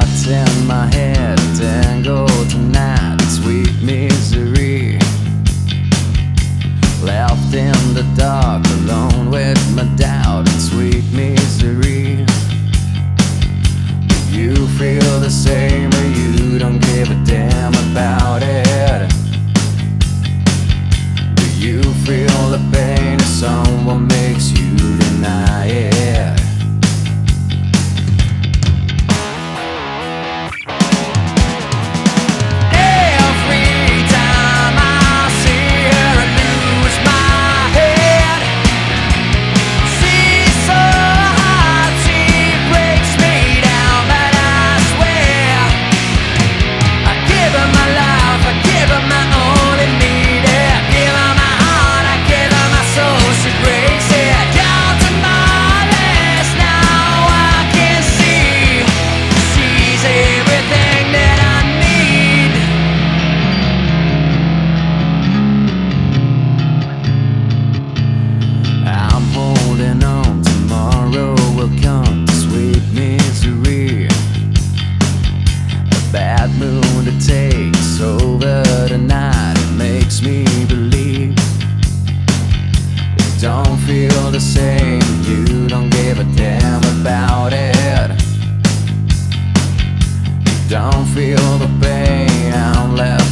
thoughts in my head tango tonight, sweet misery. Left in the dark, alone with my doubt and sweet misery. Do you feel the same, or you don't give a damn about it? Do you feel the pain if someone makes you deny it? Bad mood to takes over tonight. It makes me believe it don't feel the same. You don't give a damn about it. You don't feel the pain. I'm left